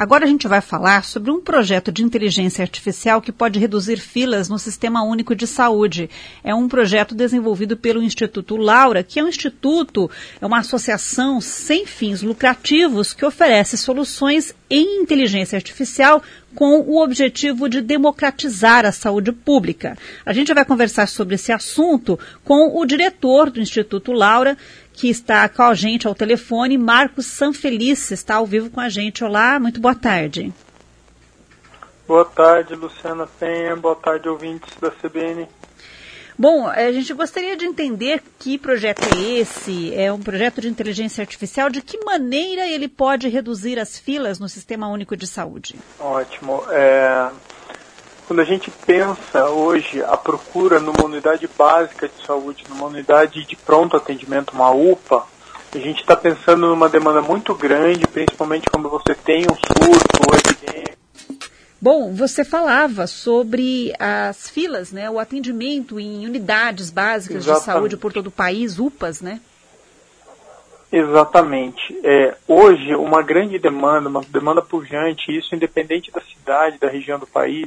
Agora a gente vai falar sobre um projeto de inteligência artificial que pode reduzir filas no Sistema Único de Saúde. É um projeto desenvolvido pelo Instituto Laura, que é uma associação sem fins lucrativos que oferece soluções em inteligência artificial com o objetivo de democratizar a saúde pública. A gente vai conversar sobre esse assunto com o diretor do Instituto Laura, que está com a gente ao telefone, Marcos Sanfelice, está ao vivo com a gente. Olá, muito boa tarde. Boa tarde, Luciana Penha, boa tarde, ouvintes da CBN. Bom, a gente gostaria de entender que projeto é esse, é um projeto de inteligência artificial, de que maneira ele pode reduzir as filas no Sistema Único de Saúde? Ótimo. Quando a gente pensa hoje a procura numa unidade básica de saúde, numa unidade de pronto atendimento, uma UPA, a gente está pensando numa demanda muito grande, principalmente quando você tem um surto ou epidemia. Bom, você falava sobre as filas, né, o atendimento em unidades básicas de saúde por todo o país, UPAs, né? Exatamente. Hoje, uma grande demanda, uma demanda pujante, isso independente da cidade, da região do país,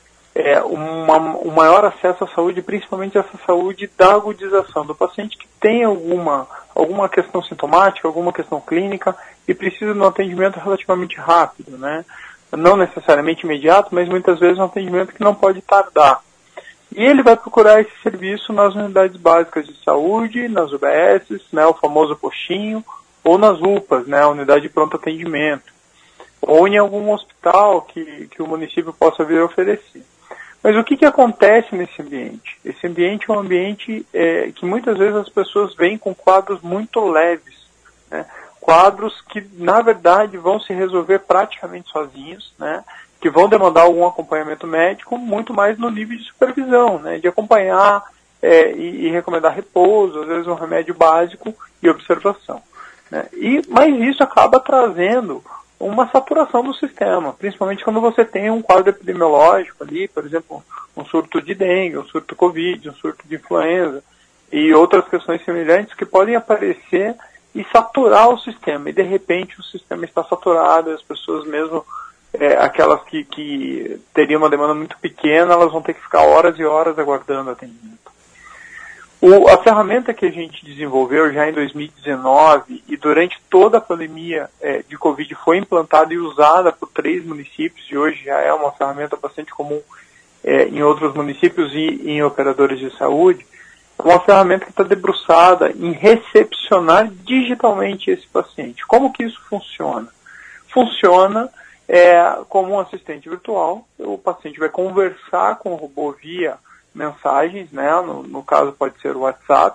um maior acesso à saúde, principalmente essa saúde da agudização do paciente que tem alguma questão sintomática, alguma questão clínica e precisa de um atendimento relativamente rápido, né? Não necessariamente imediato, mas muitas vezes um atendimento que não pode tardar. E ele vai procurar esse serviço nas unidades básicas de saúde, nas UBSs, né, o famoso postinho, ou nas UPAs, né, a unidade de pronto atendimento, ou em algum hospital que o município possa vir a oferecer. Mas o que acontece nesse ambiente? Esse ambiente é um ambiente que muitas vezes as pessoas veem com quadros muito leves, né? Quadros que, na verdade, vão se resolver praticamente sozinhos, né? Que vão demandar algum acompanhamento médico, muito mais no nível de supervisão, né? De acompanhar e recomendar repouso, às vezes um remédio básico e observação, né? Mas isso acaba trazendo uma saturação do sistema, principalmente quando você tem um quadro epidemiológico ali, por exemplo, um surto de dengue, um surto de Covid, um surto de influenza e outras questões semelhantes que podem aparecer e saturar o sistema. E, de repente, o sistema está saturado, as pessoas mesmo, aquelas que teriam uma demanda muito pequena, elas vão ter que ficar horas e horas aguardando atendimento. A ferramenta que a gente desenvolveu já em 2019 e durante toda a pandemia de Covid foi implantada e usada por 3 municípios e hoje já é uma ferramenta bastante comum em outros municípios e em operadores de saúde, é uma ferramenta que está debruçada em recepcionar digitalmente esse paciente. Como que isso funciona? Funciona como um assistente virtual, o paciente vai conversar com o robô via mensagens, né? No caso pode ser o WhatsApp,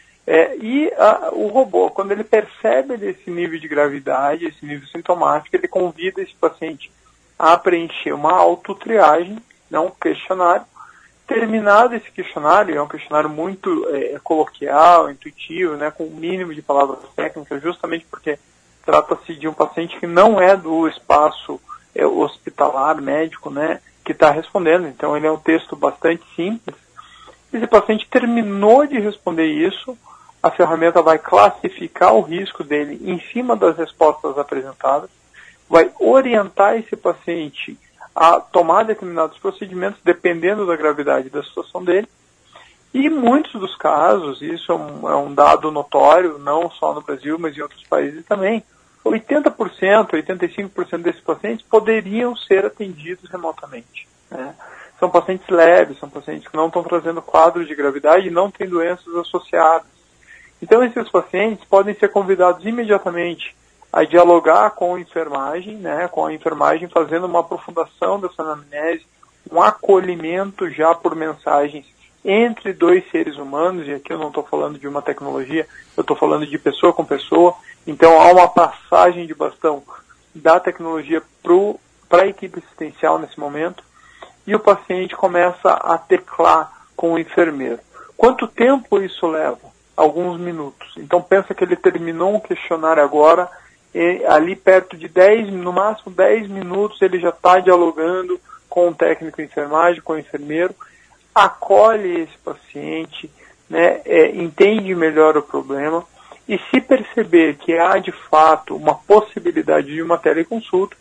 o robô, quando ele percebe esse nível de gravidade, esse nível sintomático, ele convida esse paciente a preencher uma autotriagem, né, um questionário. Terminado esse questionário, é um questionário muito coloquial, intuitivo, né, com o mínimo de palavras técnicas, justamente porque trata-se de um paciente que não é do espaço hospitalar, médico, né, que está respondendo, então ele é um texto bastante simples. Esse paciente terminou de responder isso, a ferramenta vai classificar o risco dele em cima das respostas apresentadas, vai orientar esse paciente a tomar determinados procedimentos, dependendo da gravidade da situação dele, e em muitos dos casos, isso é um dado notório, não só no Brasil, mas em outros países também, 80%, 85% desses pacientes poderiam ser atendidos remotamente, né? São pacientes leves, são pacientes que não estão trazendo quadros de gravidade e não têm doenças associadas. Então, esses pacientes podem ser convidados imediatamente a dialogar com a enfermagem, né, com a enfermagem fazendo uma aprofundação dessa anamnese, um acolhimento já por mensagens entre 2 seres humanos, e aqui eu não estou falando de uma tecnologia, eu estou falando de pessoa com pessoa, então há uma passagem de bastão da tecnologia para a equipe assistencial nesse momento, e o paciente começa a teclar com o enfermeiro. Quanto tempo isso leva? Alguns minutos. Então pensa que ele terminou um questionário agora, ali perto de 10, no máximo 10 minutos, ele já está dialogando com o técnico de enfermagem, com o enfermeiro, acolhe esse paciente, né, entende melhor o problema, e se perceber que há de fato uma possibilidade de uma teleconsulta,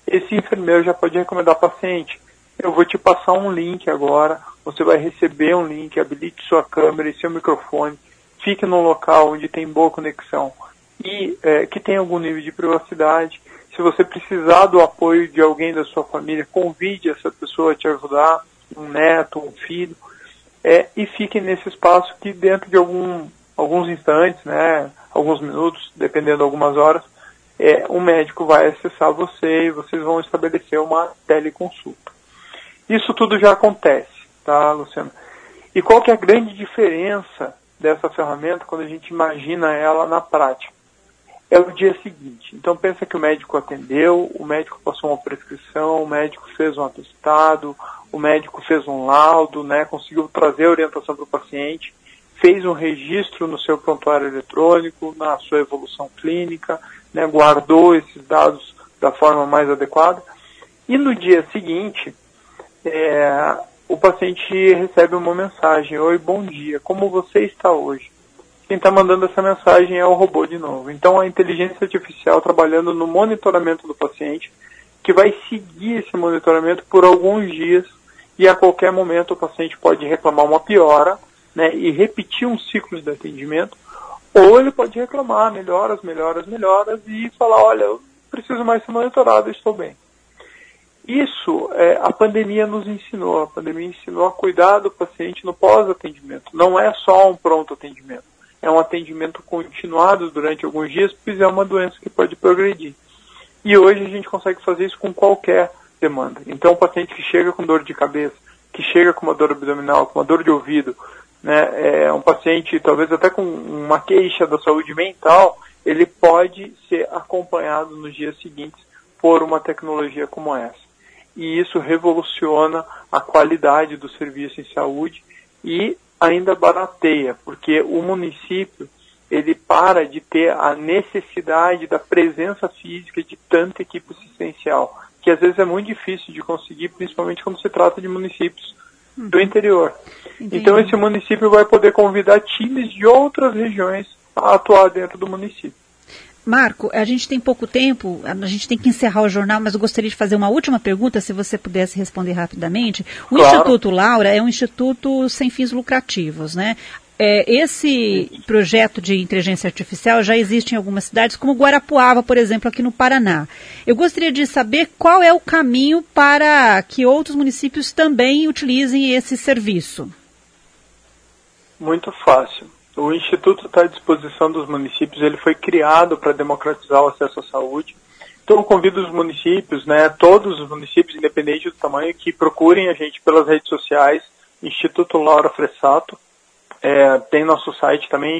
esse enfermeiro já pode recomendar ao paciente: eu vou te passar um link agora, você vai receber um link, habilite sua câmera e seu microfone, fique num local onde tem boa conexão e que tem algum nível de privacidade. Se você precisar do apoio de alguém da sua família, convide essa pessoa a te ajudar, um neto, um filho, e fique nesse espaço que dentro de alguns instantes, né, alguns minutos, dependendo de algumas horas, um médico vai acessar você e vocês vão estabelecer uma teleconsulta. Isso tudo já acontece, tá, Luciano? E qual que é a grande diferença dessa ferramenta quando a gente imagina ela na prática? É o dia seguinte. Então pensa que o médico atendeu, o médico passou uma prescrição, o médico fez um atestado, o médico fez um laudo, né, conseguiu trazer a orientação para o paciente, fez um registro no seu prontuário eletrônico, na sua evolução clínica, né, guardou esses dados da forma mais adequada, e no dia seguinte o paciente recebe uma mensagem: oi, bom dia, como você está hoje? Quem está mandando essa mensagem é o robô de novo. Então a inteligência artificial trabalhando no monitoramento do paciente, que vai seguir esse monitoramento por alguns dias, e a qualquer momento o paciente pode reclamar uma piora, né, e repetir um ciclo de atendimento, ou ele pode reclamar melhoras, e falar: olha, eu preciso mais ser monitorado, eu estou bem. Isso a pandemia nos ensinou. A pandemia ensinou a cuidar do paciente no pós-atendimento. Não é só um pronto atendimento. É um atendimento continuado durante alguns dias, pois é uma doença que pode progredir. E hoje a gente consegue fazer isso com qualquer demanda. Então, o paciente que chega com dor de cabeça, que chega com uma dor abdominal, com uma dor de ouvido, né, um paciente talvez até com uma queixa da saúde mental, ele pode ser acompanhado nos dias seguintes por uma tecnologia como essa. E isso revoluciona a qualidade do serviço em saúde e ainda barateia, porque o município ele para de ter a necessidade da presença física de tanta equipe assistencial, que às vezes é muito difícil de conseguir, principalmente quando se trata de municípios do interior. Entendi. Então esse município vai poder convidar times de outras regiões a atuar dentro do município. Marco, a gente tem pouco tempo, a gente tem que encerrar o jornal, mas eu gostaria de fazer uma última pergunta, se você pudesse responder rapidamente. O Claro. Instituto Laura é um instituto sem fins lucrativos, né? Esse projeto de inteligência artificial já existe em algumas cidades, como Guarapuava, por exemplo, aqui no Paraná. Eu gostaria de saber qual é o caminho para que outros municípios também utilizem esse serviço. Muito fácil. O Instituto está à disposição dos municípios, ele foi criado para democratizar o acesso à saúde. Então eu convido os municípios, né, todos os municípios, independente do tamanho, que procurem a gente pelas redes sociais, Instituto Laura Fressato. Tem nosso site também,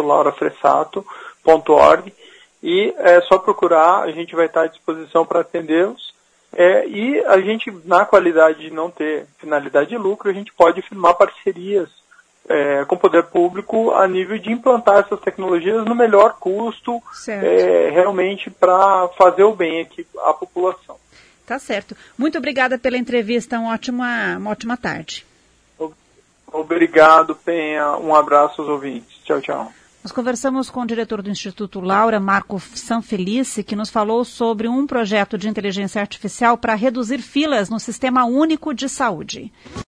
institutolaurafressato.org, e é só procurar, a gente vai estar à disposição para atendê-los. E a gente, na qualidade de não ter finalidade de lucro, a gente pode firmar parcerias com o poder público a nível de implantar essas tecnologias no melhor custo, realmente para fazer o bem aqui à população. Tá certo. Muito obrigada pela entrevista, uma ótima tarde. Obrigado, Penha. Um abraço aos ouvintes. Tchau, tchau. Nós conversamos com o diretor do Instituto Laura, Marco Sanfelice, que nos falou sobre um projeto de inteligência artificial para reduzir filas no Sistema Único de Saúde.